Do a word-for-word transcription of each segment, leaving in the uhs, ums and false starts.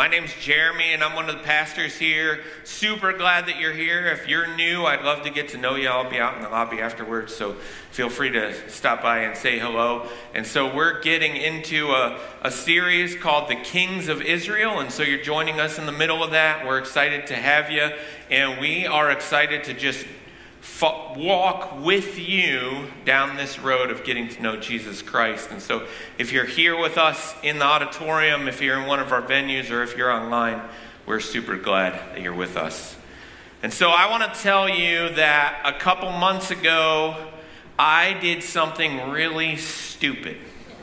My name's Jeremy, and I'm one of the pastors here. Super glad that you're here. If you're new, I'd love to get to know you. I'll be out in the lobby afterwards, so feel free to stop by and say hello. And so we're getting into a, a series called The Kings of Israel, and so you're joining us in the middle of that. We're excited to have you, and we are excited to just F- walk with you down this road of getting to know Jesus Christ. And so if you're here with us in the auditorium, if you're in one of our venues, or if you're online, we're super glad that you're with us. And so I want to tell you that a couple months ago, I did something really stupid.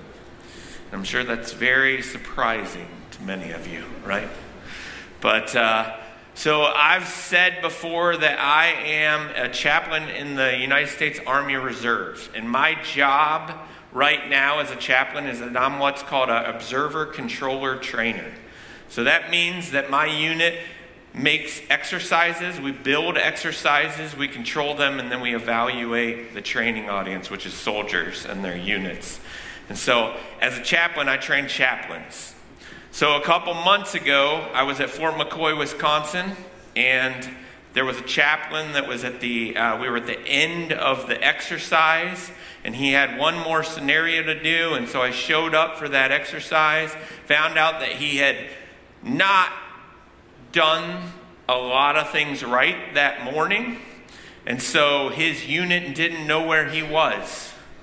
I'm sure that's very surprising to many of you, right? But, uh, So I've said before that I am a chaplain in the United States Army Reserve. And my job right now as a chaplain is that I'm what's called an observer controller trainer. So that means that my unit makes exercises, we build exercises, we control them, and then we evaluate the training audience, which is soldiers and their units. And so as a chaplain, I train chaplains. So a couple months ago, I was at Fort McCoy, Wisconsin, and there was a chaplain that was at the, uh, we were at the end of the exercise, and he had one more scenario to do, and so I showed up for that exercise, found out that he had not done a lot of things right that morning, and so his unit didn't know where he was.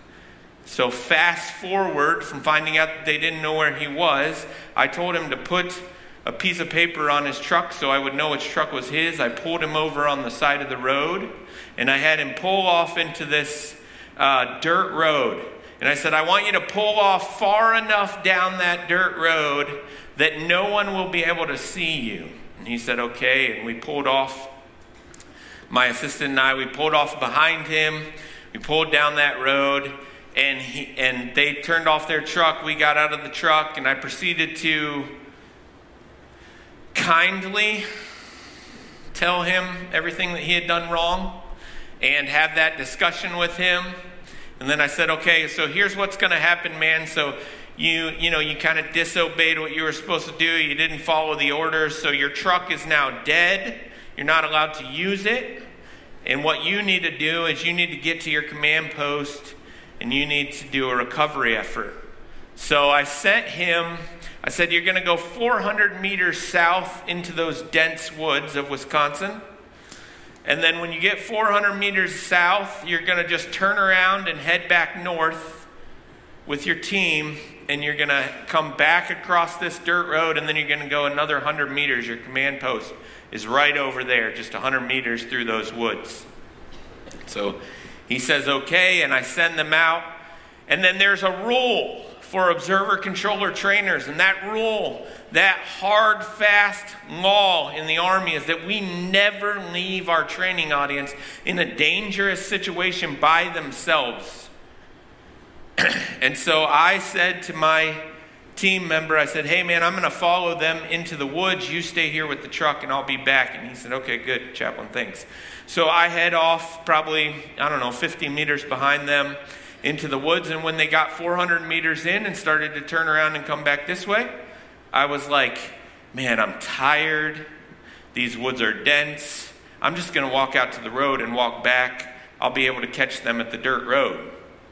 So fast forward from finding out that they didn't know where he was, I told him to put a piece of paper on his truck so I would know which truck was his. I pulled him over on the side of the road, and I had him pull off into this uh, dirt road. And I said, I want you to pull off far enough down that dirt road that no one will be able to see you. And he said, okay. And we pulled off. My assistant and I, we pulled off behind him. We pulled down that road. And he, and they turned off their truck. We got out of the truck, and I proceeded to kindly tell him everything that he had done wrong and have that discussion with him. And then I said, okay, so here's what's going to happen, man. So you, you know, you kind of disobeyed what you were supposed to do. You didn't follow the orders. So your truck is now dead. You're not allowed to use it. And what you need to do is you need to get to your command post, and you need to do a recovery effort. So I sent him, I said, you're going to go four hundred meters south into those dense woods of Wisconsin. And then when you get four hundred meters south, you're going to just turn around and head back north with your team. And you're going to come back across this dirt road, and then you're going to go another one hundred meters. Your command post is right over there, just one hundred meters through those woods. So he says, okay, and I send them out. And then there's a rule for observer controller trainers. And that rule, that hard, fast law in the Army is that we never leave our training audience in a dangerous situation by themselves. And so I said to my team member, I said, hey man, I'm going to follow them into the woods. You stay here with the truck and I'll be back. And he said, okay, good, chaplain, thanks. So I head off probably, I don't know, fifty meters behind them into the woods. And when they got four hundred meters in and started to turn around and come back this way, I was like, man, I'm tired. These woods are dense. I'm just going to walk out to the road and walk back. I'll be able to catch them at the dirt road.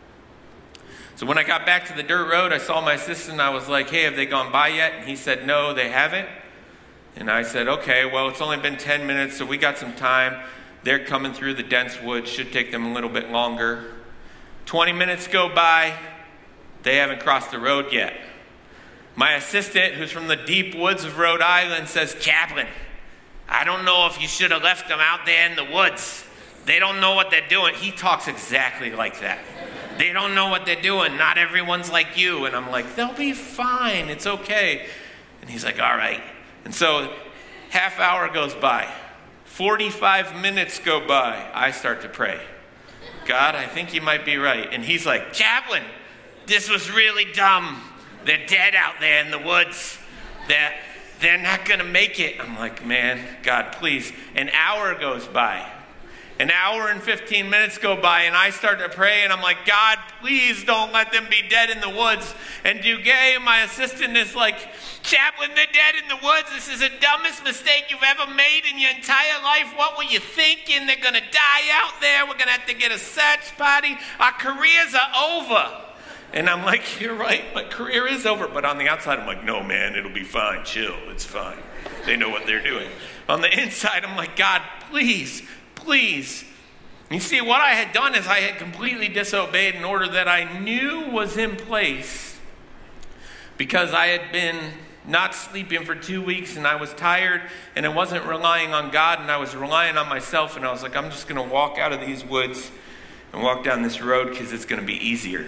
So when I got back to the dirt road, I saw my assistant. I was like, hey, have they gone by yet? And he said, no, they haven't. And I said, okay, well, it's only been ten minutes, so we got some time. They're coming through the dense woods. Should take them a little bit longer. twenty minutes go by. They haven't crossed the road yet. My assistant, who's from the deep woods of Rhode Island, says, chaplain, I don't know if you should have left them out there in the woods. They don't know what they're doing. He talks exactly like that. They don't know what they're doing. Not everyone's like you. And I'm like, they'll be fine. It's okay. And he's like, all right. And so half hour goes by. forty-five minutes go by. I start to pray. God, I think you might be right. And he's like, chaplain, this was really dumb. They're dead out there in the woods. They're, they're not going to make it. I'm like, man, God, please. An hour goes by. An hour and fifteen minutes go by, and I start to pray, and I'm like, God, please don't let them be dead in the woods. And Duguay, my assistant, is like, Chaplain, they're dead in the woods. This is the dumbest mistake you've ever made in your entire life. What were you thinking? They're going to die out there. We're going to have to get a search party. Our careers are over. And I'm like, you're right, my career is over. But on the outside, I'm like, no, man, it'll be fine. Chill, it's fine. They know what they're doing. On the inside, I'm like, God, please, please. You see, what I had done is I had completely disobeyed an order that I knew was in place because I had been not sleeping for two weeks and I was tired and I wasn't relying on God and I was relying on myself, and I was like, I'm just going to walk out of these woods and walk down this road because it's going to be easier.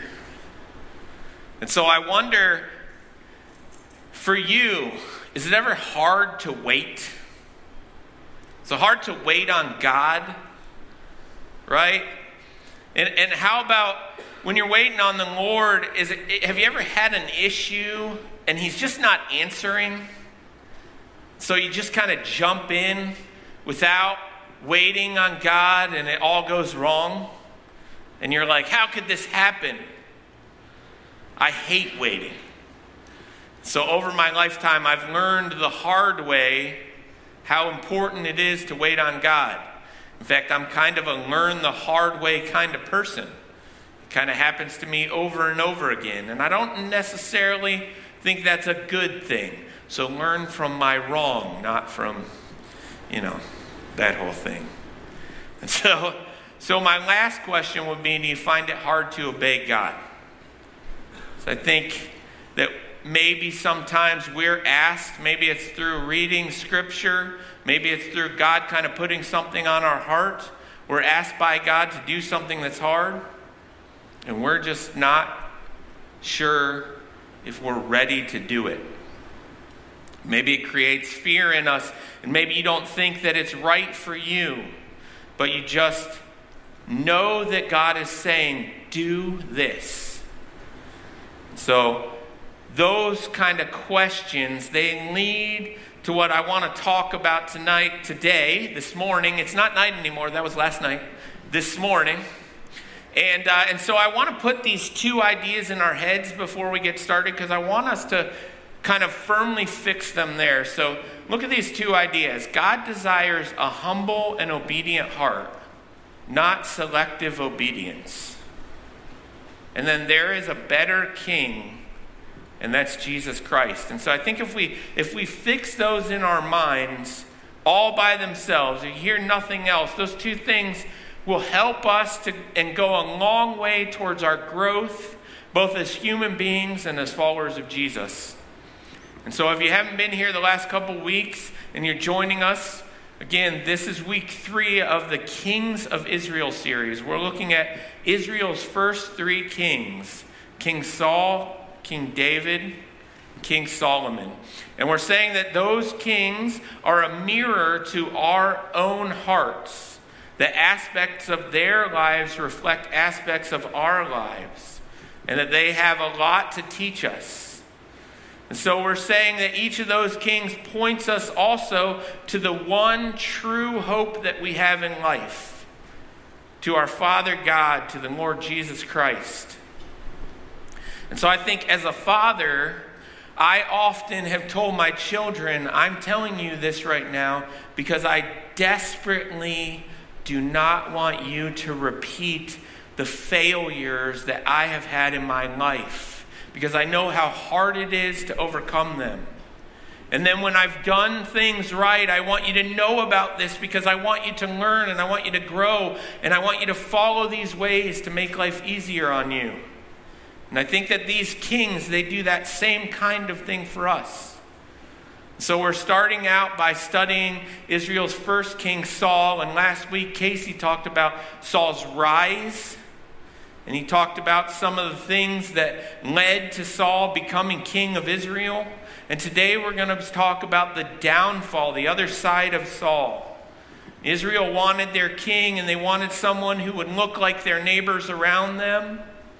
And so I wonder, for you, is it ever hard to wait? Is it hard to wait on God? Right? And and how about when you're waiting on the Lord, is it, have you ever had an issue and he's just not answering? So you just kind of jump in without waiting on God and it all goes wrong? And you're like, how could this happen? I hate waiting. So over my lifetime, I've learned the hard way how important it is to wait on God. In fact, I'm kind of a learn the hard way kind of person. It kind of happens to me over and over again. And I don't necessarily think that's a good thing. So learn from my wrong, not from, you know, that whole thing. And so, so my last question would be, do you find it hard to obey God? So I think that maybe sometimes we're asked, maybe it's through reading scripture, maybe it's through God kind of putting something on our heart. We're asked by God to do something that's hard, and we're just not sure if we're ready to do it. Maybe it creates fear in us, and maybe you don't think that it's right for you, but you just know that God is saying, do this. So those kind of questions, they lead to what I want to talk about tonight, today, this morning. It's not night anymore. That was last night. This morning. And uh, and so I want to put these two ideas in our heads before we get started, because I want us to kind of firmly fix them there. So look at these two ideas. God desires a humble and obedient heart, not selective obedience. And then there is a better king, and that's Jesus Christ. And so I think if we if we fix those in our minds all by themselves, or you hear nothing else, those two things will help us to and go a long way towards our growth, both as human beings and as followers of Jesus. And so if you haven't been here the last couple weeks and you're joining us, again, this is week three of the Kings of Israel series. We're looking at Israel's first three kings, King Saul, King David, King Solomon. And we're saying that those kings are a mirror to our own hearts. The aspects of their lives reflect aspects of our lives, and that they have a lot to teach us. And so we're saying that each of those kings points us also to the one true hope that we have in life, to our Father God, to the Lord Jesus Christ. And so I think as a father, I often have told my children, I'm telling you this right now because I desperately do not want you to repeat the failures that I have had in my life, because I know how hard it is to overcome them. And then when I've done things right, I want you to know about this because I want you to learn and I want you to grow and I want you to follow these ways to make life easier on you. And I think that these kings, they do that same kind of thing for us. So we're starting out by studying Israel's first king, Saul. And last week, Casey talked about Saul's rise. And he talked about some of the things that led to Saul becoming king of Israel. And today we're going to talk about the downfall, the other side of Saul. Israel wanted their king, and they wanted someone who would look like their neighbors around them.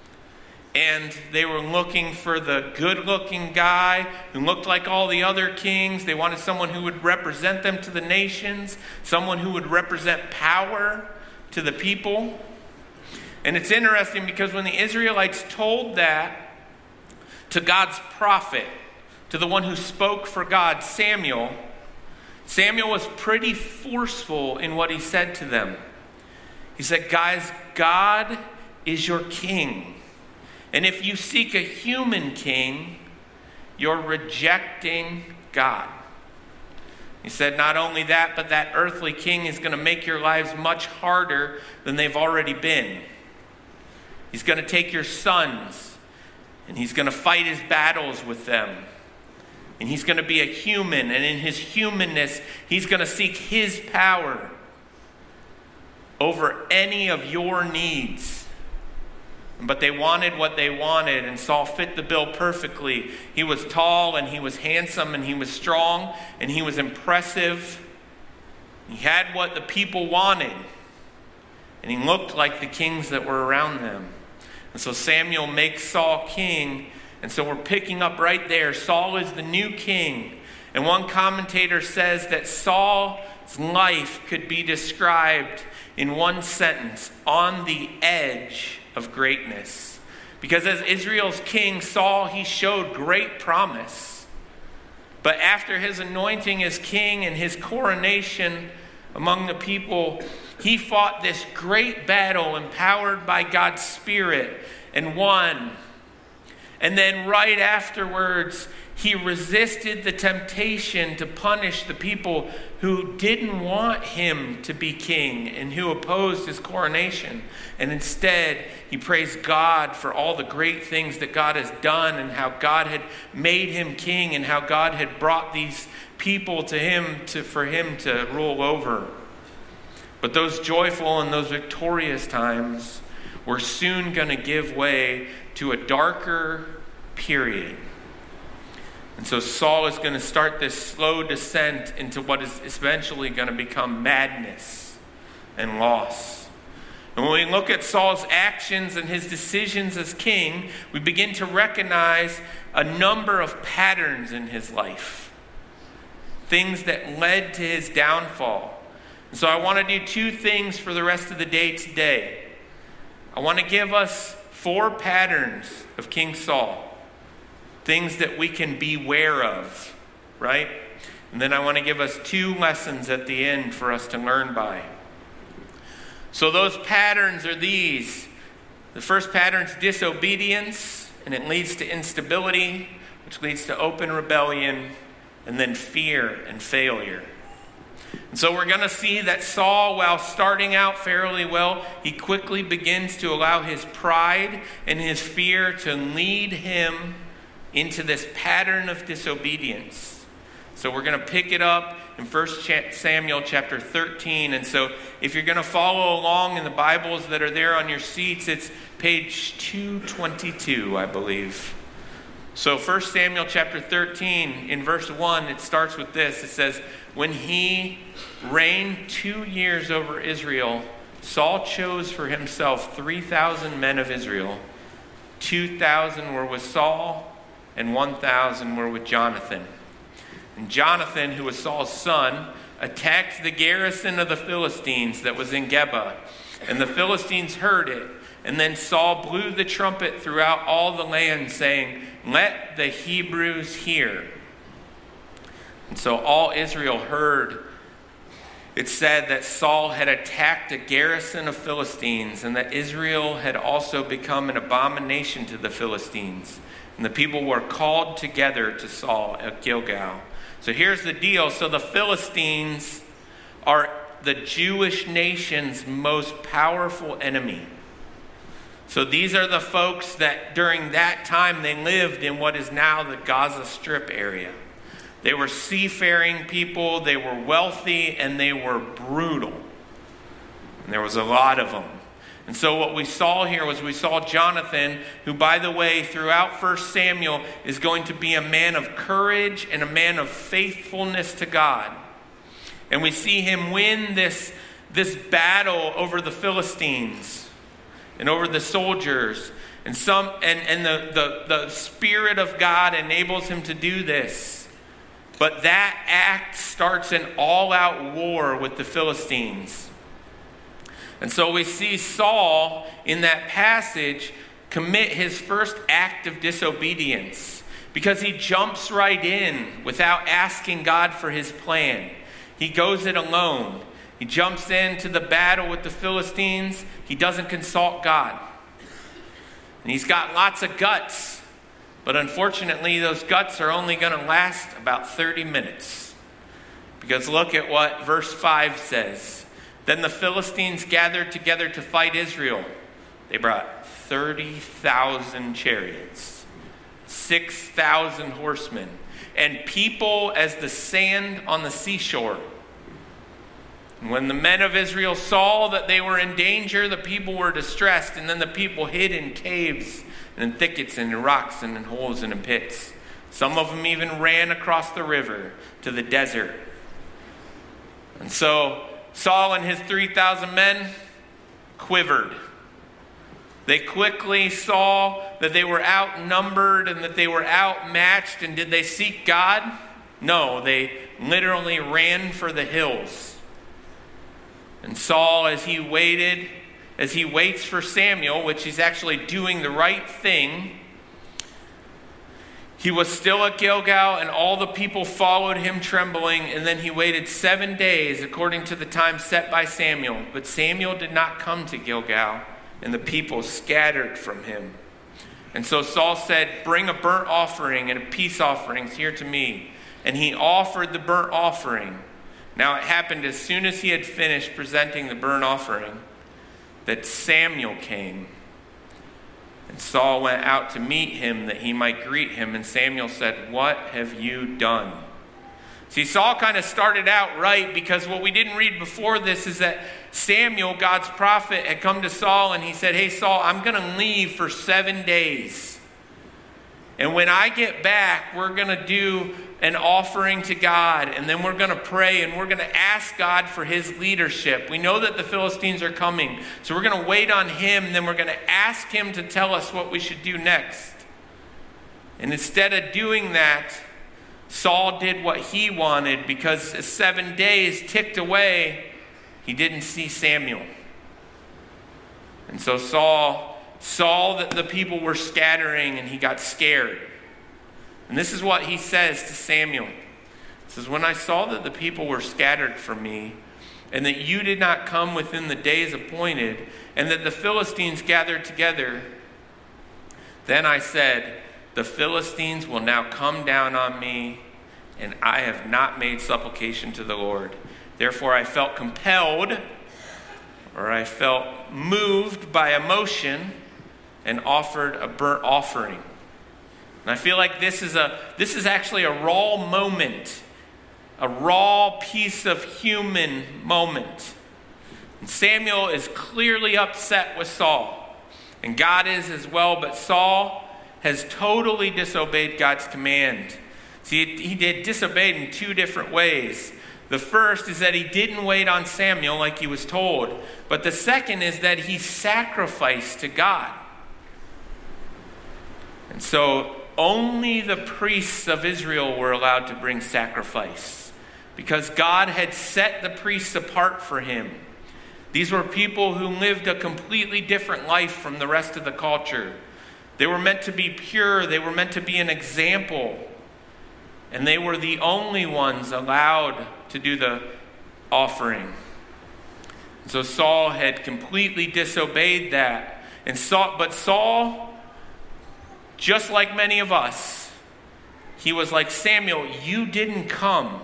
And they were looking for the good-looking guy who looked like all the other kings. They wanted someone who would represent them to the nations, someone who would represent power to the people. And it's interesting because when the Israelites told that to God's prophet, to the one who spoke for God, Samuel, Samuel was pretty forceful in what he said to them. He said, guys, God is your king. And if you seek a human king, you're rejecting God. He said not only that, but that earthly king is going to make your lives much harder than they've already been. He's going to take your sons, and he's going to fight his battles with them. And he's going to be a human, and in his humanness, he's going to seek his power over any of your needs. But they wanted what they wanted, and Saul fit the bill perfectly. He was tall, and he was handsome, and he was strong, and he was impressive. He had what the people wanted, and he looked like the kings that were around them. And so Samuel makes Saul king, and so we're picking up right there. Saul is the new king. And one commentator says that Saul's life could be described in one sentence: on the edge of greatness. Because as Israel's king, Saul, he showed great promise. But after his anointing as king and his coronation among the people, he fought this great battle empowered by God's Spirit and won. And then right afterwards, he resisted the temptation to punish the people who didn't want him to be king and who opposed his coronation. And instead, he praised God for all the great things that God has done and how God had made him king and how God had brought these people to him to, for him to rule over. But those joyful and those victorious times were soon going to give way to a darker period. And so Saul is going to start this slow descent into what is eventually going to become madness and loss. And when we look at Saul's actions and his decisions as king, we begin to recognize a number of patterns in his life. Things that led to his downfall. And so I want to do two things for the rest of the day today. I want to give us four patterns of King Saul. Things that we can beware of, right? And then I want to give us two lessons at the end for us to learn by. So those patterns are these. The first pattern is disobedience, and it leads to instability, which leads to open rebellion, and then fear and failure. And so we're going to see that Saul, while starting out fairly well, he quickly begins to allow his pride and his fear to lead him into this pattern of disobedience. So we're going to pick it up in First Samuel chapter thirteen. And so if you're going to follow along in the Bibles that are there on your seats, it's page two twenty-two, I believe. So First Samuel chapter thirteen, in verse one, it starts with this. It says, when he reigned two years over Israel, Saul chose for himself three thousand men of Israel. two thousand were with Saul, and one thousand were with Jonathan. And Jonathan, who was Saul's son, attacked the garrison of the Philistines that was in Geba. And the Philistines heard it. And then Saul blew the trumpet throughout all the land, saying, let the Hebrews hear. And so all Israel heard. It said that Saul had attacked a garrison of Philistines, and that Israel had also become an abomination to the Philistines. And the people were called together to Saul at Gilgal. So here's the deal. So the Philistines are the Jewish nation's most powerful enemy. So these are the folks that during that time they lived in what is now the Gaza Strip area. They were seafaring people, they were wealthy, and they were brutal. And there was a lot of them. And so what we saw here was we saw Jonathan, who, by the way, throughout First Samuel is going to be a man of courage and a man of faithfulness to God. And we see him win this, this battle over the Philistines and over the soldiers. And some and, and the, the, the Spirit of God enables him to do this. But that act starts an all-out war with the Philistines. And so we see Saul in that passage commit his first act of disobedience because he jumps right in without asking God for his plan. He goes it alone. He jumps into the battle with the Philistines. He doesn't consult God. And he's got lots of guts. But unfortunately, those guts are only going to last about thirty minutes. Because look at what verse five says. Then the Philistines gathered together to fight Israel. They brought thirty thousand chariots, six thousand horsemen, and people as the sand on the seashore. And when the men of Israel saw that they were in danger, the people were distressed, and then the people hid in caves and in thickets and in rocks and in holes and in pits. Some of them even ran across the river to the desert. And so Saul and his three thousand men quivered. They quickly saw that they were outnumbered and that they were outmatched. And did they seek God? No, they literally ran for the hills. And Saul, as he waited, as he waits for Samuel, which he's actually doing the right thing, he was still at Gilgal, and all the people followed him trembling. And then he waited seven days according to the time set by Samuel. But Samuel did not come to Gilgal, and the people scattered from him. And so Saul said, "Bring a burnt offering and a peace offerings here to me." And he offered the burnt offering. Now it happened as soon as he had finished presenting the burnt offering that Samuel came. And Saul went out to meet him that he might greet him. And Samuel said, "What have you done?" See, Saul kind of started out right, because what we didn't read before this is that Samuel, God's prophet, had come to Saul and he said, "Hey Saul, I'm going to leave for seven days. And when I get back, we're going to do an offering to God, and then we're going to pray, and we're going to ask God for his leadership. We know that the Philistines are coming, so we're going to wait on him, and then we're going to ask him to tell us what we should do next." And instead of doing that, Saul did what he wanted, because as seven days ticked away, he didn't see Samuel. And so Saul saw that the people were scattering, and he got scared. And this is what he says to Samuel. He says, "When I saw that the people were scattered from me, and that you did not come within the days appointed, and that the Philistines gathered together, then I said, the Philistines will now come down on me, and I have not made supplication to the Lord. Therefore I felt compelled," or I felt moved by emotion, "and offered a burnt offering." And I feel like this is a this is actually a raw moment, a raw piece of human moment. And Samuel is clearly upset with Saul, and God is as well, but Saul has totally disobeyed God's command. See, he did disobey in two different ways. The first is that he didn't wait on Samuel like he was told, but the second is that he sacrificed to God. And so only the priests of Israel were allowed to bring sacrifice, because God had set the priests apart for him. These were people who lived a completely different life from the rest of the culture. They were meant to be pure. They were meant to be an example. And they were the only ones allowed to do the offering. So Saul had completely disobeyed that. And Saul, but Saul, just like many of us, he was like, "Samuel, you didn't come."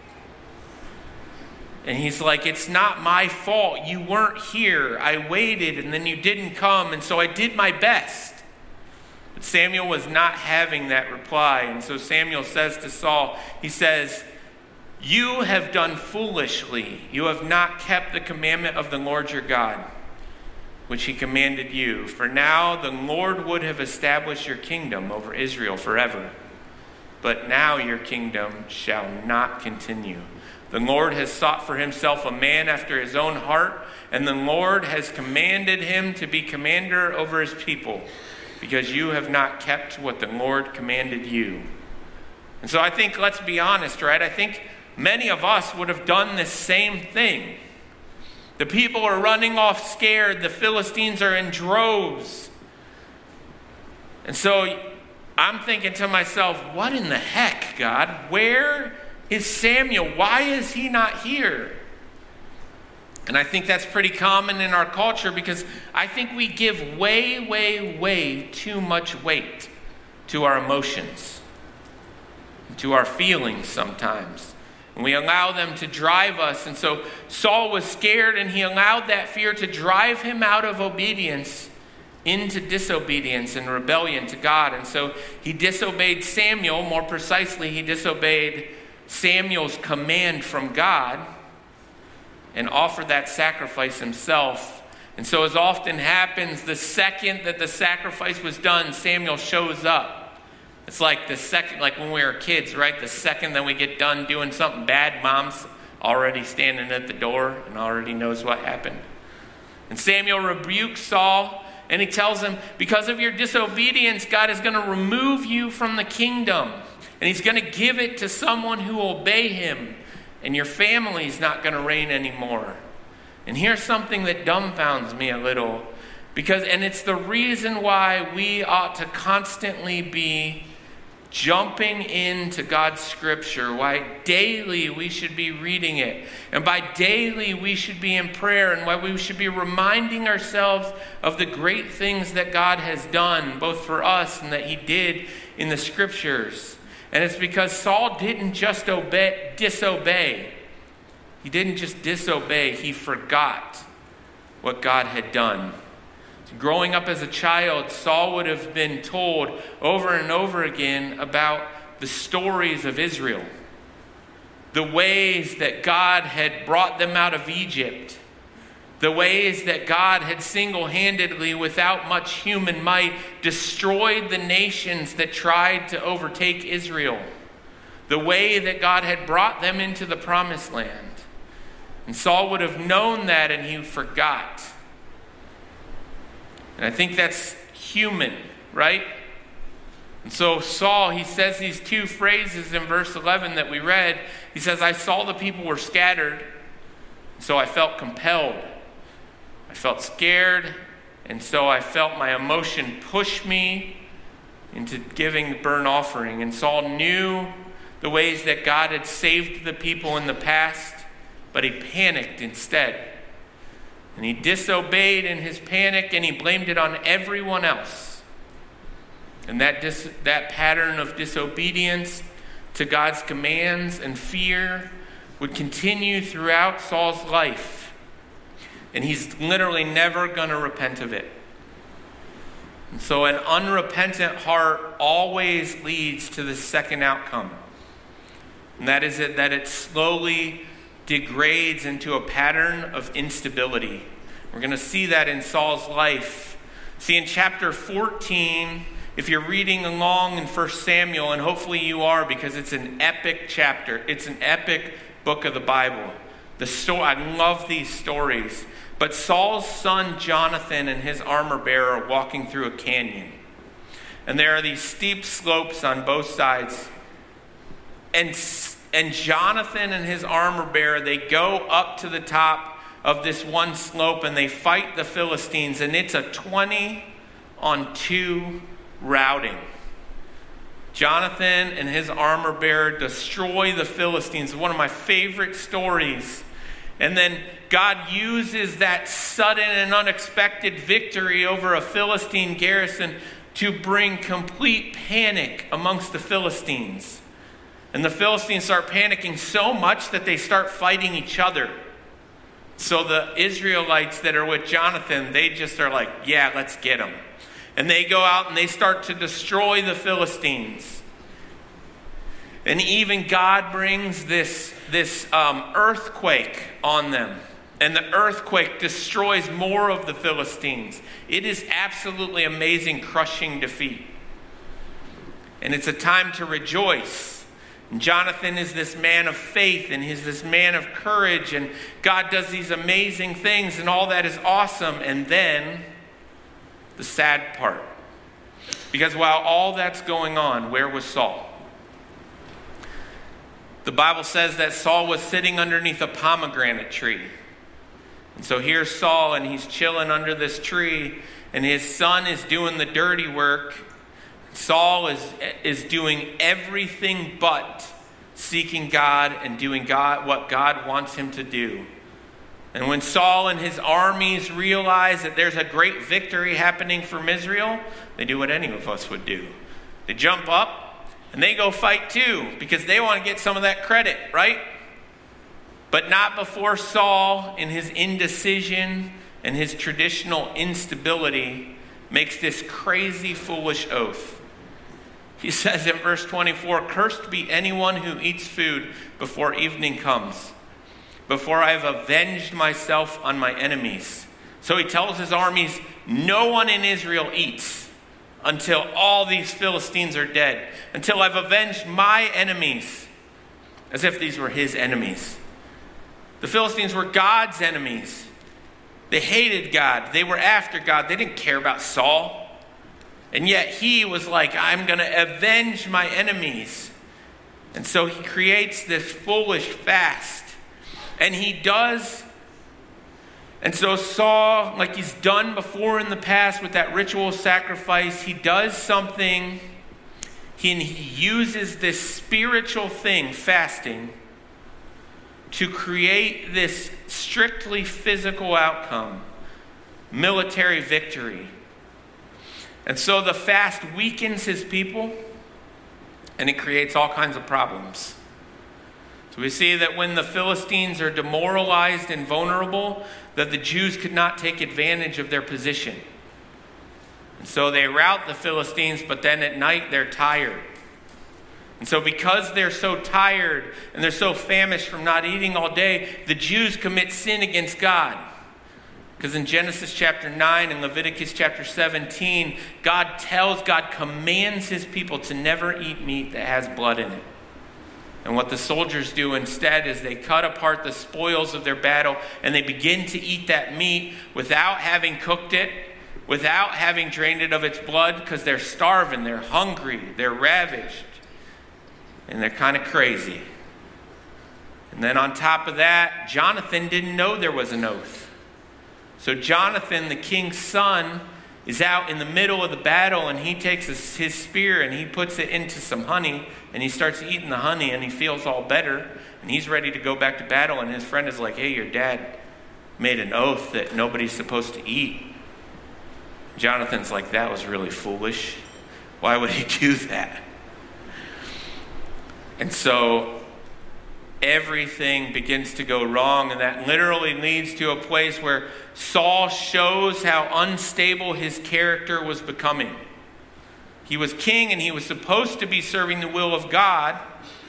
And he's like, "It's not my fault. You weren't here. I waited, and then you didn't come, and so I did my best." But Samuel was not having that reply. And so Samuel says to Saul, he says, "You have done foolishly. You have not kept the commandment of the Lord your God, which he commanded you. For now the Lord would have established your kingdom over Israel forever. But now your kingdom shall not continue. The Lord has sought for himself a man after his own heart, and the Lord has commanded him to be commander over his people, because you have not kept what the Lord commanded you." And so I think, let's be honest, right? I think many of us would have done this same thing. The people are running off scared. The Philistines are in droves. And so I'm thinking to myself, what in the heck, God? Where is Samuel? Why is he not here? And I think that's pretty common in our culture because I think we give way, way, way too much weight to our emotions, to our feelings sometimes. And we allow them to drive us. And so Saul was scared, and he allowed that fear to drive him out of obedience into disobedience and rebellion to God. And so he disobeyed Samuel. More precisely, he disobeyed Samuel's command from God and offered that sacrifice himself. And so as often happens, the second that the sacrifice was done, Samuel shows up. It's like the second, like when we were kids, right? The second that we get done doing something bad, mom's already standing at the door and already knows what happened. And Samuel rebukes Saul, and he tells him, because of your disobedience, God is going to remove you from the kingdom. And he's going to give it to someone who will obey him. And your family's not going to reign anymore. And here's something that dumbfounds me a little. Because, and it's the reason why we ought to constantly be jumping into God's scripture, why daily we should be reading it, and by daily we should be in prayer, and why we should be reminding ourselves of the great things that God has done, both for us and that he did in the scriptures. And it's because Saul didn't just obey, disobey. He didn't just disobey, he forgot what God had done. Growing up as a child, Saul would have been told over and over again about the stories of Israel, the ways that God had brought them out of Egypt, the ways that God had single-handedly, without much human might, destroyed the nations that tried to overtake Israel, the way that God had brought them into the promised land. And Saul would have known that, and he forgot. And I think that's human, right? And so Saul, he says these two phrases in verse eleven that we read. He says, I saw the people were scattered, so I felt compelled. I felt scared, and so I felt my emotion push me into giving the burnt offering. And Saul knew the ways that God had saved the people in the past, but he panicked instead. And he disobeyed in his panic, and he blamed it on everyone else. And that dis- that pattern of disobedience to God's commands and fear would continue throughout Saul's life. And he's literally never going to repent of it. And so an unrepentant heart always leads to the second outcome. And that is it, that it slowly degrades into a pattern of instability. We're going to see that in Saul's life. See, in chapter fourteen, if you're reading along in First Samuel, and hopefully you are, because it's an epic chapter. It's an epic book of the Bible. The story, I love these stories. But Saul's son Jonathan and his armor bearer are walking through a canyon. And there are these steep slopes on both sides. And And Jonathan and his armor bearer, they go up to the top of this one slope and they fight the Philistines. And it's a twenty on two routing. Jonathan and his armor bearer destroy the Philistines. One of my favorite stories. And then God uses that sudden and unexpected victory over a Philistine garrison to bring complete panic amongst the Philistines. And the Philistines start panicking so much that they start fighting each other. So the Israelites that are with Jonathan, they just are like, yeah, let's get them. And they go out and they start to destroy the Philistines. And even God brings this, this um, earthquake on them. And the earthquake destroys more of the Philistines. It is absolutely amazing, crushing defeat. And it's a time to rejoice. And Jonathan is this man of faith, and he's this man of courage, and God does these amazing things, and all that is awesome. And then the sad part. Because while all that's going on, where was Saul? The Bible says that Saul was sitting underneath a pomegranate tree. And so here's Saul, and he's chilling under this tree, and his son is doing the dirty work. Saul is, is doing everything but seeking God and doing God what God wants him to do. And when Saul and his armies realize that there's a great victory happening for Israel, they do what any of us would do. They jump up and they go fight too, because they want to get some of that credit, right? But not before Saul, in his indecision and his traditional instability, makes this crazy, foolish oath. He says in verse twenty-four, "Cursed be anyone who eats food before evening comes, before I have avenged myself on my enemies." So he tells his armies, no one in Israel eats until all these Philistines are dead, until I've avenged my enemies, as if these were his enemies. The Philistines were God's enemies. They hated God. They were after God. They didn't care about Saul. And yet he was like, I'm going to avenge my enemies. And so he creates this foolish fast. And he does. And so Saul, like he's done before in the past with that ritual sacrifice, he does something. He, he uses this spiritual thing, fasting, to create this strictly physical outcome, military victory. And so the fast weakens his people, and it creates all kinds of problems. So we see that when the Philistines are demoralized and vulnerable, that the Jews could not take advantage of their position. And so they rout the Philistines, but then at night they're tired. And so because they're so tired and they're so famished from not eating all day, the Jews commit sin against God. Because in Genesis chapter nine and Leviticus chapter seventeen, God tells, God commands his people to never eat meat that has blood in it. And what the soldiers do instead is they cut apart the spoils of their battle and they begin to eat that meat without having cooked it, without having drained it of its blood, because they're starving, they're hungry, they're ravished, and they're kind of crazy. And then on top of that, Jonathan didn't know there was an oath. So Jonathan, the king's son, is out in the middle of the battle, and he takes his, his spear and he puts it into some honey, and he starts eating the honey, and he feels all better, and he's ready to go back to battle. And his friend is like, hey, your dad made an oath that nobody's supposed to eat. Jonathan's like, that was really foolish. Why would he do that? And so everything begins to go wrong, and that literally leads to a place where Saul shows how unstable his character was becoming. He was king, and he was supposed to be serving the will of God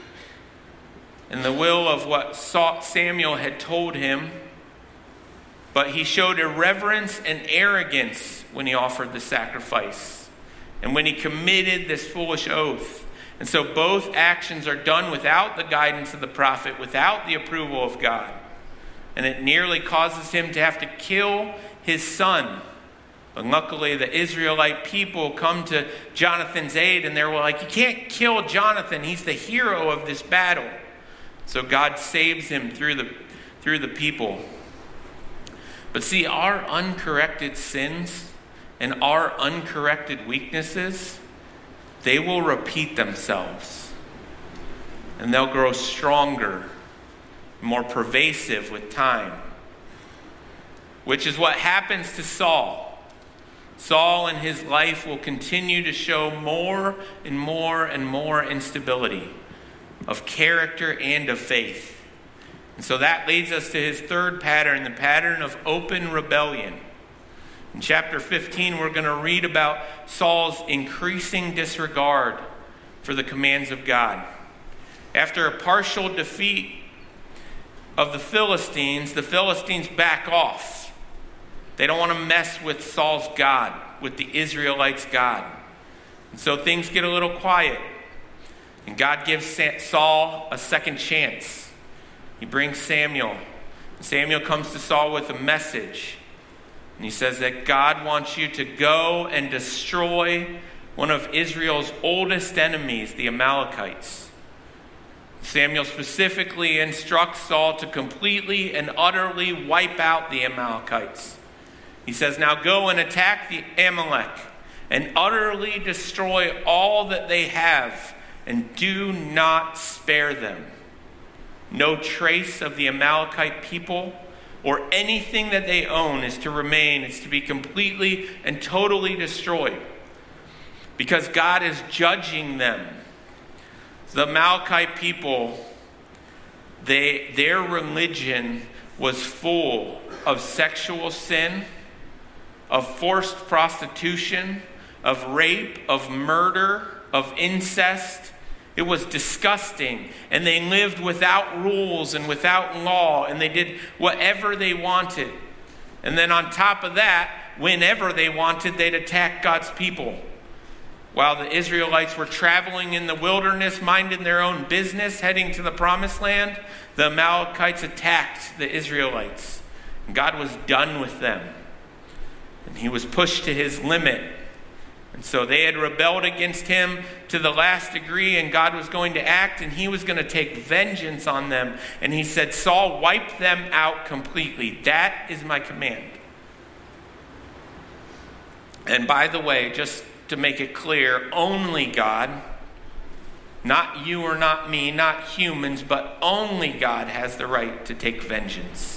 and the will of what Samuel had told him, but he showed irreverence and arrogance when he offered the sacrifice and when he committed this foolish oath. And so both actions are done without the guidance of the prophet, without the approval of God. And it nearly causes him to have to kill his son. But luckily, the Israelite people come to Jonathan's aid, and they're like, you can't kill Jonathan. He's the hero of this battle. So God saves him through the, through the people. But see, our uncorrected sins and our uncorrected weaknesses, they will repeat themselves, and they'll grow stronger, more pervasive with time, which is what happens to Saul. Saul in his life will continue to show more and more and more instability of character and of faith. And so that leads us to his third pattern, the pattern of open rebellion. In chapter fifteen, we're going to read about Saul's increasing disregard for the commands of God. After a partial defeat of the Philistines, the Philistines back off. They don't want to mess with Saul's God, with the Israelites' God. And so things get a little quiet. And God gives Saul a second chance. He brings Samuel. Samuel comes to Saul with a message. And he says that God wants you to go and destroy one of Israel's oldest enemies, the Amalekites. Samuel specifically instructs Saul to completely and utterly wipe out the Amalekites. He says, now go and attack the Amalek and utterly destroy all that they have, and do not spare them. No trace of the Amalekite people or anything that they own is to remain. It's to be completely and totally destroyed, because God is judging them. The Amalekite people, they, their religion was full of sexual sin, of forced prostitution, of rape, of murder, of incest. It was disgusting. And they lived without rules and without law, and they did whatever they wanted. And then on top of that, whenever they wanted, they'd attack God's people. While the Israelites were traveling in the wilderness, minding their own business, heading to the promised land, the Amalekites attacked the Israelites. And God was done with them. And he was pushed to his limit. And so they had rebelled against him to the last degree, and God was going to act, and he was going to take vengeance on them. And he said, Saul, wipe them out completely. That is my command. And by the way, just to make it clear, only God, not you or not me, not humans, but only God has the right to take vengeance.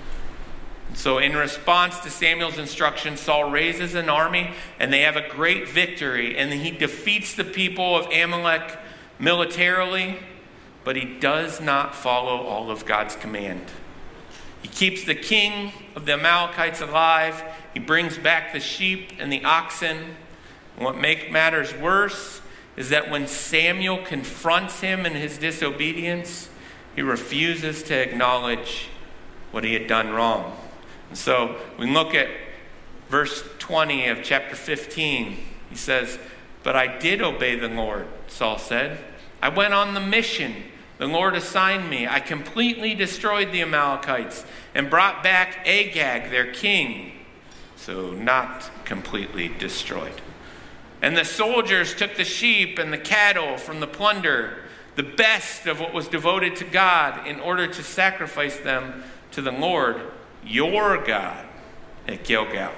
So in response to Samuel's instructions, Saul raises an army, and they have a great victory, and he defeats the people of Amalek militarily, but he does not follow all of God's command. He keeps the king of the Amalekites alive. He brings back the sheep and the oxen. And what makes matters worse is that when Samuel confronts him in his disobedience, he refuses to acknowledge what he had done wrong. And so we look at verse twenty of chapter fifteen. He says, but I did obey the Lord, Saul said. I went on the mission the Lord assigned me. I completely destroyed the Amalekites and brought back Agag, their king. So not completely destroyed. And the soldiers took the sheep and the cattle from the plunder, the best of what was devoted to God, in order to sacrifice them to the Lord, your God, at Gilgal.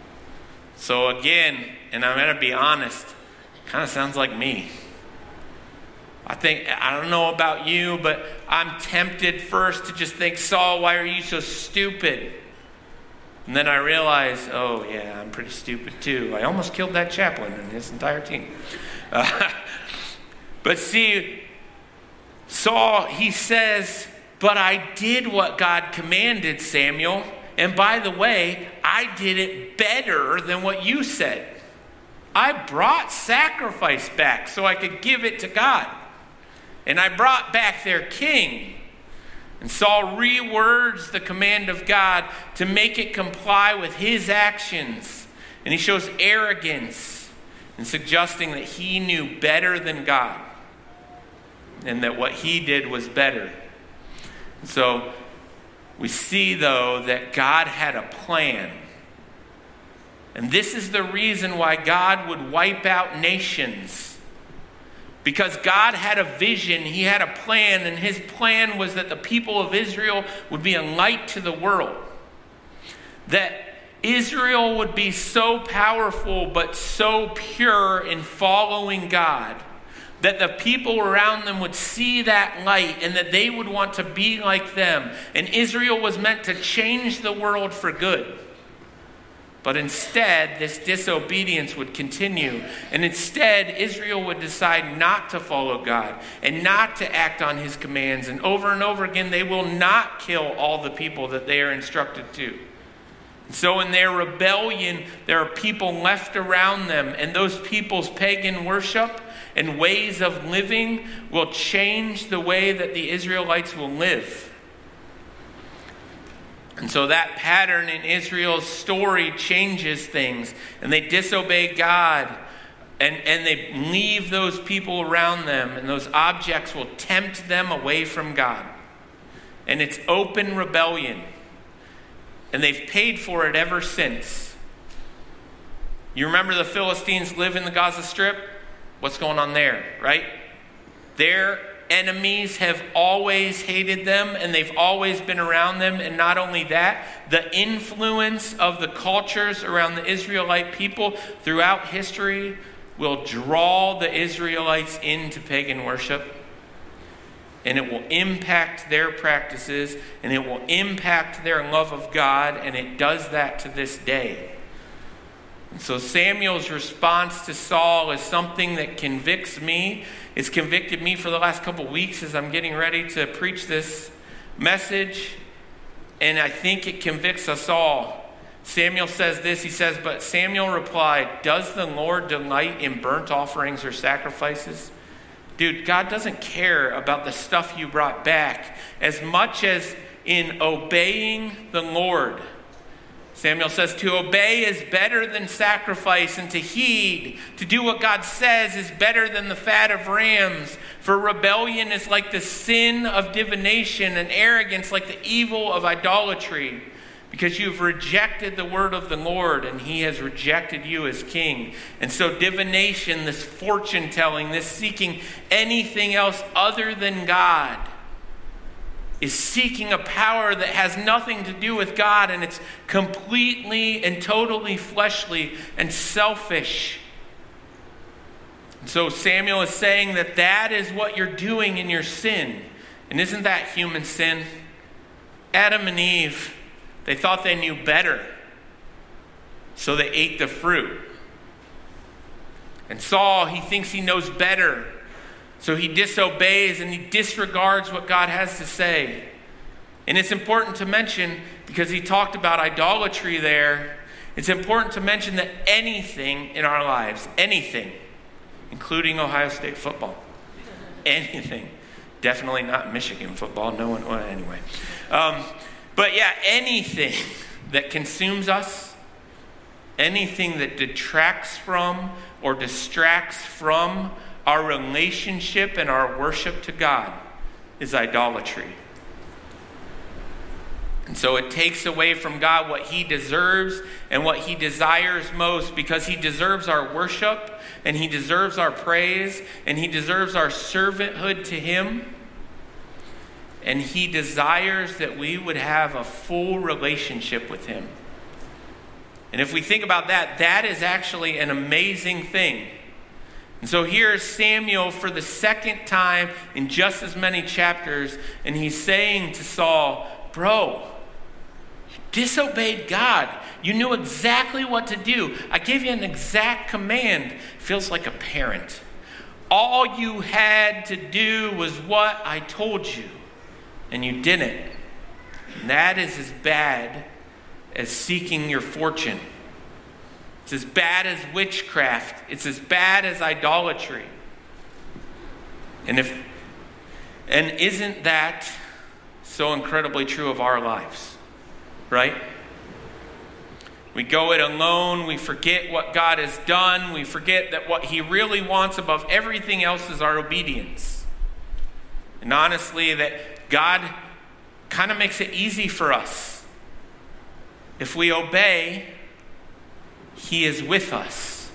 So again, and I'm going to be honest, kind of sounds like me. I think, I don't know about you, but I'm tempted first to just think, Saul, why are you so stupid? And then I realize, oh yeah, I'm pretty stupid too. I almost killed that chaplain and his entire team. Uh, but see, Saul, he says, but I did what God commanded, Samuel. And by the way, I did it better than what you said. I brought sacrifice back so I could give it to God. And I brought back their king. And Saul rewords the command of God to make it comply with his actions. And he shows arrogance in suggesting that he knew better than God, and that what he did was better. And so we see, though, that God had a plan. And this is the reason why God would wipe out nations. Because God had a vision, he had a plan, and his plan was that the people of Israel would be a light to the world. That Israel would be so powerful but so pure in following God that the people around them would see that light and that they would want to be like them. And Israel was meant to change the world for good. But instead, this disobedience would continue. And instead, Israel would decide not to follow God and not to act on his commands. And over and over again, they will not kill all the people that they are instructed to. And so in their rebellion, there are people left around them. And those people's pagan worship and ways of living will change the way that the Israelites will live. And so that pattern in Israel's story changes things. And they disobey God. And, and they leave those people around them. And those objects will tempt them away from God. And it's open rebellion. And they've paid for it ever since. You remember the Philistines live in the Gaza Strip? What's going on there, right? They're enemies have always hated them and they've always been around them. And not only that, the influence of the cultures around the Israelite people throughout history will draw the Israelites into pagan worship. And it will impact their practices, and it will impact their love of God, and it does that to this day. And so Samuel's response to Saul is something that convicts me. It's convicted me for the last couple weeks as I'm getting ready to preach this message, and I think it convicts us all. Samuel says this, he says, "But Samuel replied, 'Does the Lord delight in burnt offerings or sacrifices?'" Dude, God doesn't care about the stuff you brought back as much as in obeying the Lord. Samuel says to obey is better than sacrifice, and to heed, to do what God says, is better than the fat of rams. For rebellion is like the sin of divination, and arrogance like the evil of idolatry. Because you've rejected the word of the Lord, and he has rejected you as king. And so divination, this fortune telling, this seeking anything else other than God, is seeking a power that has nothing to do with God, and it's completely and totally fleshly and selfish. And so Samuel is saying that that is what you're doing in your sin. And isn't that human sin? Adam and Eve, they thought they knew better, so they ate the fruit. And Saul, he thinks he knows better, so he disobeys and he disregards what God has to say. And it's important to mention, because he talked about idolatry there, it's important to mention that anything in our lives, anything, including Ohio State football, anything, definitely not Michigan football, no one, well, anyway. Um, But yeah, anything that consumes us, anything that detracts from or distracts from our relationship and our worship to God is idolatry. And so it takes away from God what he deserves and what he desires most, because he deserves our worship and he deserves our praise and he deserves our servanthood to him. And he desires that we would have a full relationship with him. And if we think about that, that is actually an amazing thing. And so here is Samuel for the second time in just as many chapters, and he's saying to Saul, bro, you disobeyed God. You knew exactly what to do. I gave you an exact command. Feels like a parent. All you had to do was what I told you. And you didn't. And that is as bad as seeking your fortune. It's as bad as witchcraft. It's as bad as idolatry. And if and isn't that so incredibly true of our lives? Right? We go it alone. We forget what God has done. We forget that what he really wants above everything else is our obedience. And honestly, that God kind of makes it easy for us. If we obey, he is with us.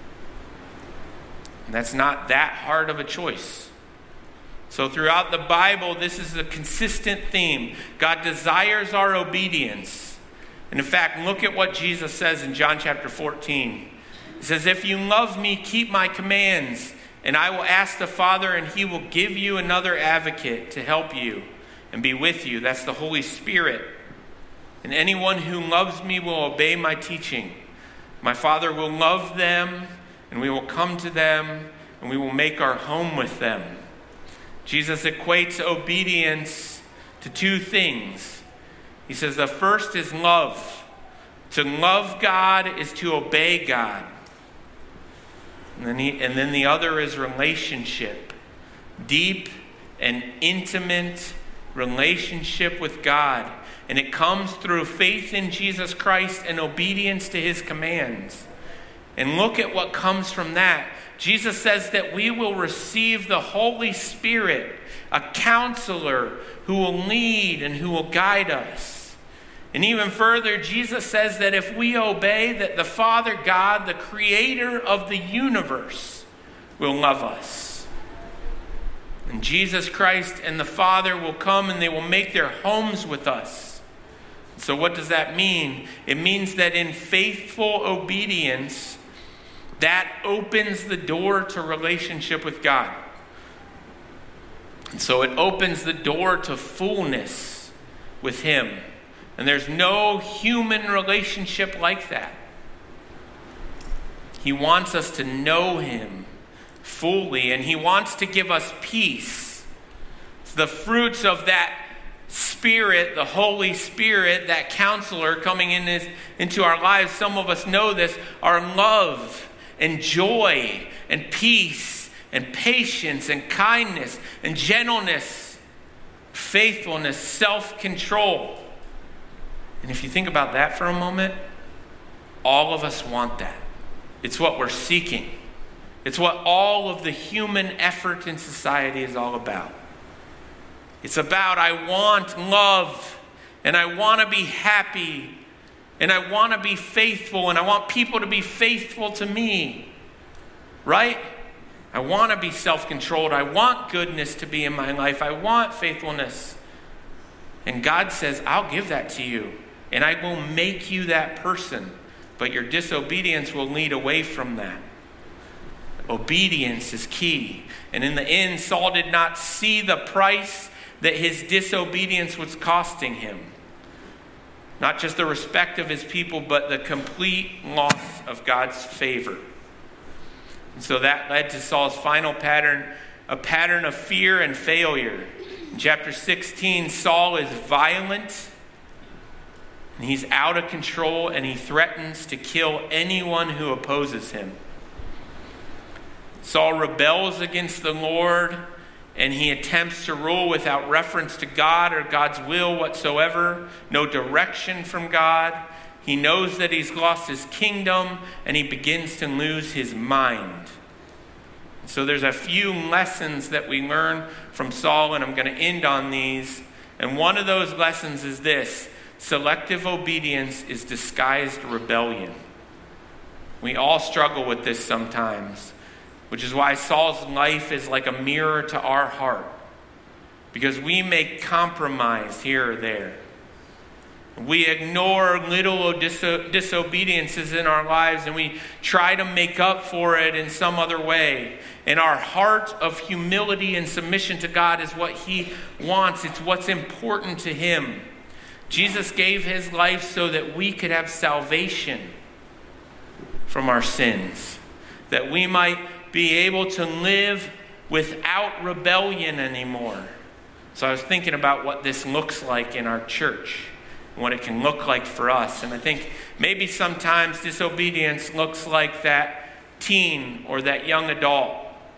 And that's not that hard of a choice. So throughout the Bible, this is a consistent theme. God desires our obedience. And in fact, look at what Jesus says in John chapter fourteen. He says, "If you love me, keep my commands. And I will ask the Father, and he will give you another advocate to help you and be with you." That's the Holy Spirit. "And anyone who loves me will obey my teaching. My Father will love them, and we will come to them, and we will make our home with them." Jesus equates obedience to two things. He says the first is love. To love God is to obey God. And then, he, and then the other is relationship. Deep and intimate relationship with God. And it comes through faith in Jesus Christ and obedience to his commands. And look at what comes from that. Jesus says that we will receive the Holy Spirit, a counselor who will lead and who will guide us. And even further, Jesus says that if we obey, that the Father God, the creator of the universe, will love us. And Jesus Christ and the Father will come and they will make their homes with us. So what does that mean? It means that in faithful obedience, that opens the door to relationship with God. And so it opens the door to fullness with Him. And there's no human relationship like that. He wants us to know Him fully, and He wants to give us peace. The fruits of that Spirit, the Holy Spirit, that counselor coming in this, into our lives, some of us know this, are love and joy and peace and patience and kindness and gentleness, faithfulness, self-control. And if you think about that for a moment, all of us want that. It's what we're seeking. It's what all of the human effort in society is all about. It's about, I want love, and I want to be happy, and I want to be faithful, and I want people to be faithful to me. Right? I want to be self-controlled. I want goodness to be in my life. I want faithfulness. And God says, I'll give that to you, and I will make you that person. But your disobedience will lead away from that. Obedience is key. And in the end, Saul did not see the price that his disobedience was costing him. Not just the respect of his people, but the complete loss of God's favor. And so that led to Saul's final pattern, a pattern of fear and failure. In chapter sixteen, Saul is violent, and he's out of control, and he threatens to kill anyone who opposes him. Saul rebels against the Lord, and he attempts to rule without reference to God or God's will whatsoever, no direction from God. He knows that he's lost his kingdom, and he begins to lose his mind. So there's a few lessons that we learn from Saul, and I'm going to end on these. And one of those lessons is this: selective obedience is disguised rebellion. We all struggle with this sometimes, which is why Saul's life is like a mirror to our heart, because we make compromise here or there. We ignore little diso- disobediences in our lives, and we try to make up for it in some other way. And our heart of humility and submission to God is what He wants. It's what's important to Him. Jesus gave His life so that we could have salvation from our sins, that we might be able to live without rebellion anymore. So I was thinking about what this looks like in our church, what it can look like for us. And I think maybe sometimes disobedience looks like that teen or that young adult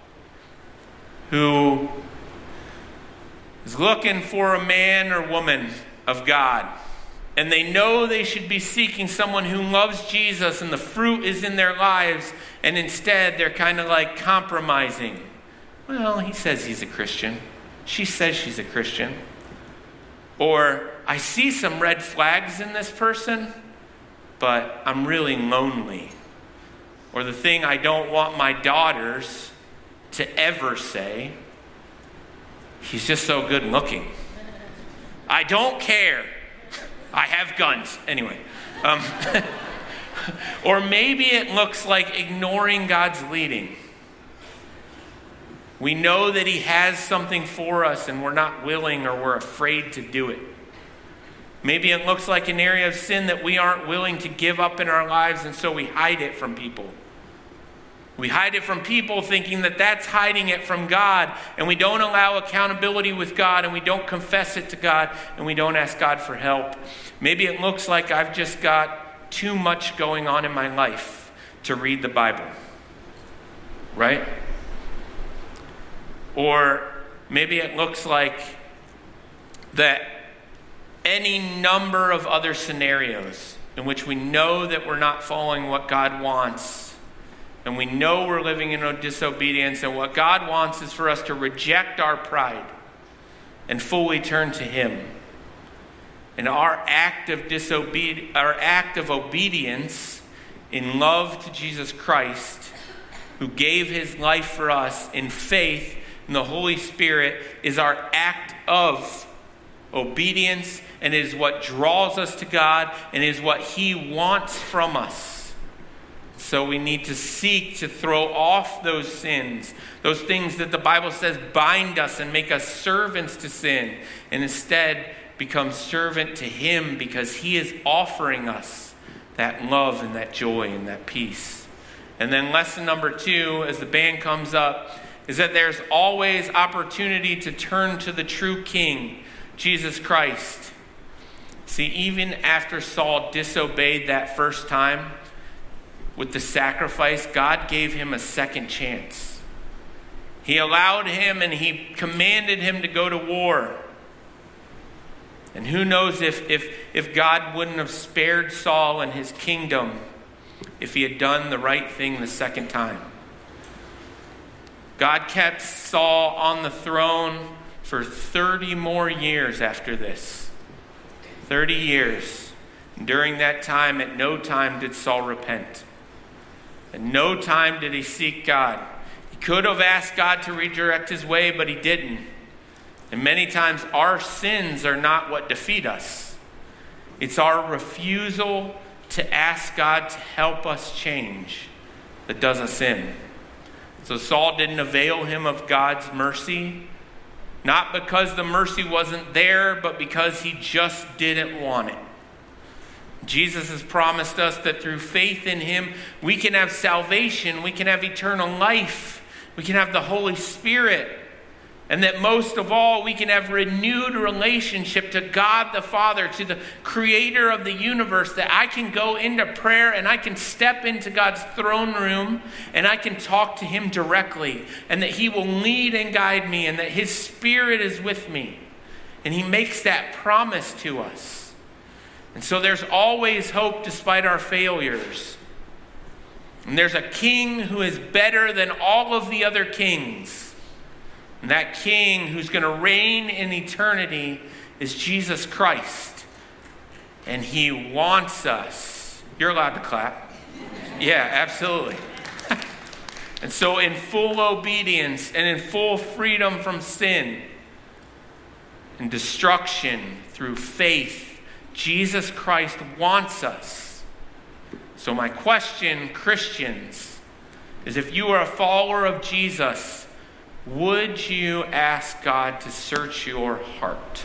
who is looking for a man or woman of God. And they know they should be seeking someone who loves Jesus and the fruit is in their lives. And instead they're kind of like compromising. Well, he says he's a Christian. She says she's a Christian. Or, I see some red flags in this person, but I'm really lonely. Or the thing I don't want my daughters to ever say, he's just so good looking. I don't care. I have guns. Anyway. Um, or maybe it looks like ignoring God's leading. We know that He has something for us and we're not willing or we're afraid to do it. Maybe it looks like an area of sin that we aren't willing to give up in our lives, and so we hide it from people. We hide it from people thinking that that's hiding it from God, and we don't allow accountability with God, and we don't confess it to God, and we don't ask God for help. Maybe it looks like I've just got too much going on in my life to read the Bible, right? Or maybe it looks like that any number of other scenarios in which we know that we're not following what God wants, and we know we're living in disobedience, and what God wants is for us to reject our pride and fully turn to Him. And our act of disobedience, our act of obedience in love to Jesus Christ, who gave His life for us in faith, and the Holy Spirit is our act of obedience, and is what draws us to God, and is what he wants from us. So we need to seek to throw off those sins, those things that the Bible says bind us and make us servants to sin, and instead become servant to him, because he is offering us that love and that joy and that peace. And then lesson number two, as the band comes up, is that there's always opportunity to turn to the true King, Jesus Christ. See, even after Saul disobeyed that first time with the sacrifice, God gave him a second chance. He allowed him and he commanded him to go to war. And who knows if, if, if God wouldn't have spared Saul and his kingdom if he had done the right thing the second time. God kept Saul on the throne for thirty more years after this. thirty years. And during that time, at no time did Saul repent. At no time did he seek God. He could have asked God to redirect his way, but he didn't. And many times our sins are not what defeat us. It's our refusal to ask God to help us change that does us in. So Saul didn't avail him of God's mercy, not because the mercy wasn't there, but because he just didn't want it. Jesus has promised us that through faith in him, we can have salvation, we can have eternal life, we can have the Holy Spirit, and that most of all, we can have renewed relationship to God the Father, to the creator of the universe, that I can go into prayer and I can step into God's throne room and I can talk to him directly, and that he will lead and guide me, and that his Spirit is with me. And he makes that promise to us. And so there's always hope despite our failures. And there's a king who is better than all of the other kings. And that king who's going to reign in eternity is Jesus Christ. And he wants us. You're allowed to clap. Yeah, absolutely. And so in full obedience and in full freedom from sin and destruction through faith, Jesus Christ wants us. So my question, Christians, is if you are a follower of Jesus, would you ask God to search your heart?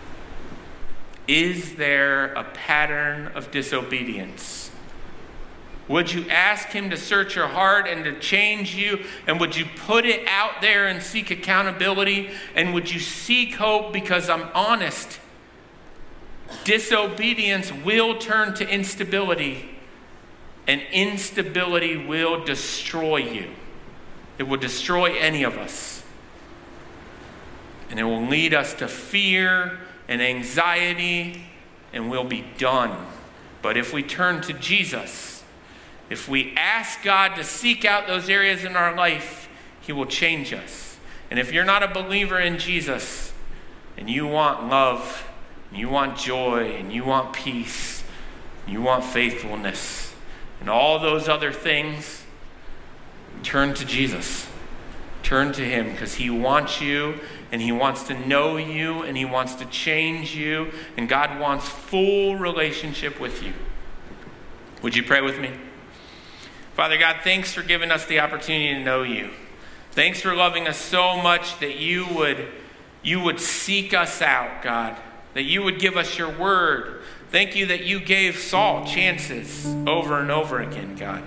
Is there a pattern of disobedience? Would you ask him to search your heart and to change you? And would you put it out there and seek accountability? And would you seek hope? Because I'm honest, disobedience will turn to instability, and instability will destroy you. It will destroy any of us. And it will lead us to fear and anxiety, and we'll be done. But if we turn to Jesus, if we ask God to seek out those areas in our life, he will change us. And if you're not a believer in Jesus, and you want love, and you want joy, and you want peace, and you want faithfulness, and all those other things, turn to Jesus. Turn to him, because he wants you, and he wants to know you, and he wants to change you, and God wants full relationship with you. Would you pray with me? Father God, thanks for giving us the opportunity to know you. Thanks for loving us so much that you would, you would seek us out, God, that you would give us your word. Thank you that you gave Saul chances over and over again, God.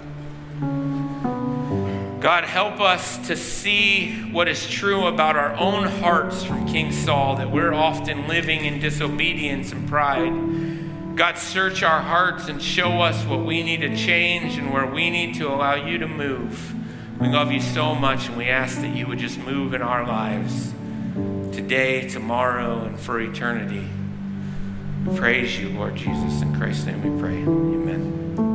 God, help us to see what is true about our own hearts from King Saul, that we're often living in disobedience and pride. God, search our hearts and show us what we need to change and where we need to allow you to move. We love you so much, and we ask that you would just move in our lives today, tomorrow, and for eternity. We praise you, Lord Jesus. In Christ's name we pray. Amen.